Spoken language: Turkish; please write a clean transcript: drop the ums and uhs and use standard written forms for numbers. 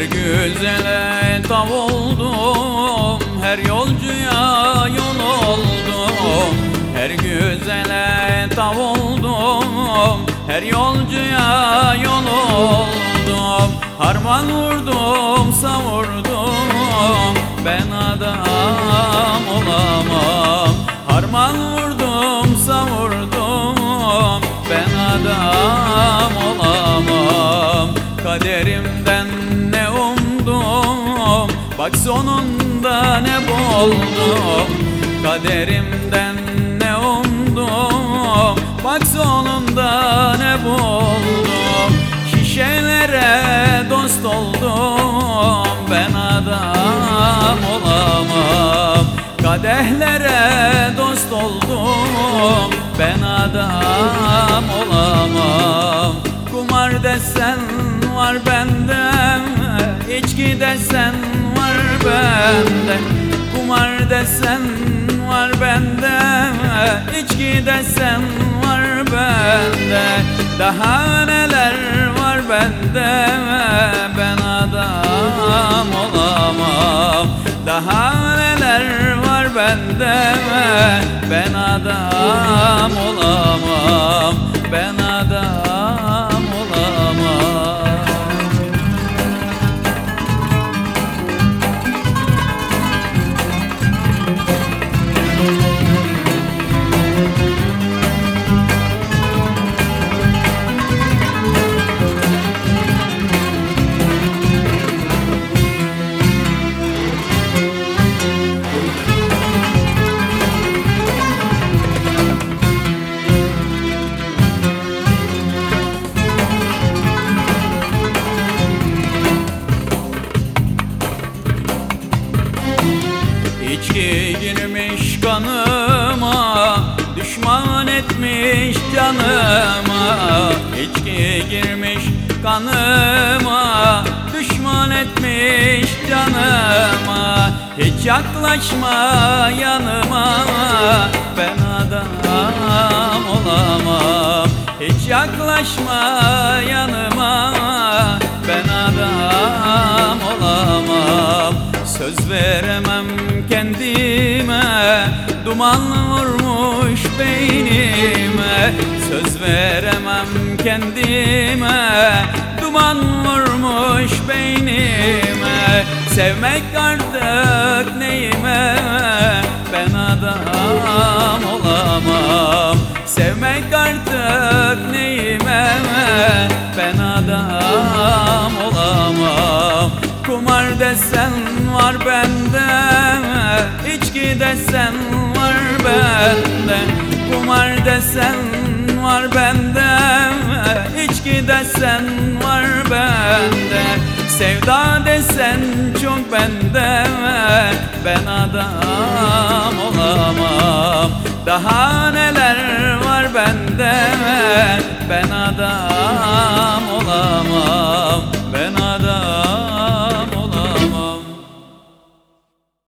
Her güzele tav oldum, her yolcuya yol oldum. Her güzele tav oldum, her yolcuya yol oldum. Harman vurdum, savurdum, ben adam olamam. Harman vurdum, savurdum, ben adam olamam. Kaderimden ne umdum, bak sonunda ne buldum. Kaderimden ne umdum, bak sonunda ne buldum. Şişelere dost oldum, ben adam olamam. Kadehlere dost oldum, ben adam olamam. Kumar desen var bende, içki desen var bende. Kumar desen var bende, içki desen var bende. Daha neler var bende, ben adam olamam. Daha neler var bende, ben adam olamam. Ben adam olamam. İçki girmiş kanıma, düşman etmiş canıma. İçki girmiş kanıma, düşman etmiş canıma. Hiç yaklaşma yanıma, ben adam olamam. Hiç yaklaşma yanıma, ben adam olamam. Söz veremem kendime, duman vurmuş beynime. Söz veremem kendime, duman vurmuş beynime. Sevmek artık neyime, ben adam olamam. Sevmek artık neyime, ben adam olamam. Kumar desen var bende, içki desen var bende. Kumar desen var bende, içki desen var bende. Sevda desen çok bende, ben adam olamam. Daha neler var bende, ben adam